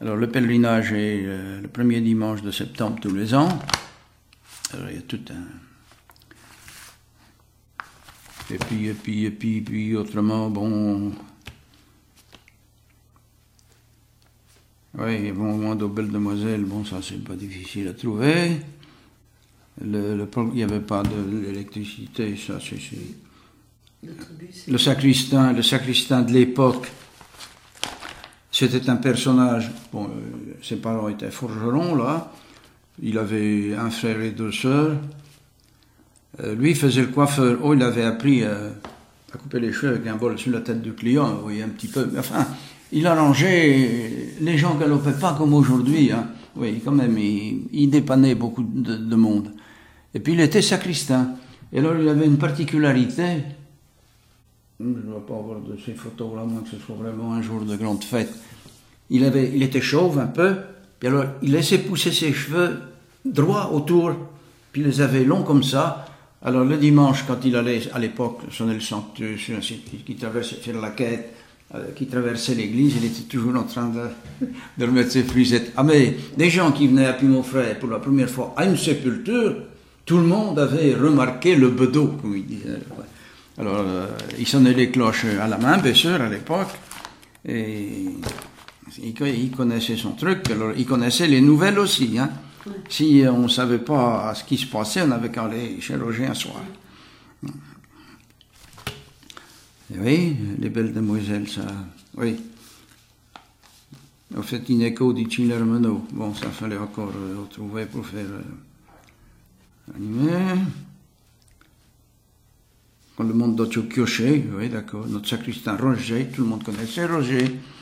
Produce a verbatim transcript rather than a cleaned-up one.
Alors le pèlerinage est le, le premier dimanche de septembre tous les ans. Alors il y a tout un... Et puis, et puis, et puis, et puis autrement, bon... Oui, bon, moi, de Belle Demoiselle, bon, ça c'est pas difficile à trouver. Le, le, il n'y avait pas d'électricité, ça c'est... Le sacristain, le sacristain de l'époque, c'était un personnage, bon, euh, ses parents étaient forgerons, là, il avait un frère et deux sœurs, euh, lui faisait le coiffeur, oh, il avait appris euh, à couper les cheveux avec un bol sur la tête du client, vous voyez, un petit peu, enfin, il arrangeait, les gens galopaient pas comme aujourd'hui, hein, oui, quand même, il, il dépannait beaucoup de, de monde. Et puis il était sacristain, et alors il avait une particularité, je ne dois pas avoir de ces photos là, moins que ce soit vraiment un jour de grande fête. Il, avait, il était chauve un peu, puis alors il laissait pousser ses cheveux droits autour, puis il les avait longs comme ça. Alors le dimanche, quand il allait à l'époque sonner le sanctus, qui traversait, faire la quête, euh, qui traversait l'église, il était toujours en train de, de remettre ses frisettes. Ah mais des gens qui venaient à Pimofray pour la première fois à une sépulture, tout le monde avait remarqué le bedeau, comme il disait. Ouais. Alors, euh, il sonnait les cloches à la main, bien sûr, à l'époque, et il, il connaissait son truc, alors il connaissait les nouvelles aussi, hein. Oui. Si on ne savait pas ce qui se passait, on avait qu'à aller chez Roger un soir. Et oui, les Belles Demoiselles, ça, oui. En fait, une écho dit Chilermeno. Bon, ça fallait encore euh, retrouver pour faire euh, animer. Quand le monde d'Otio Kyoché, oui, d'accord, notre sacristain Roger, tout le monde connaissait Roger.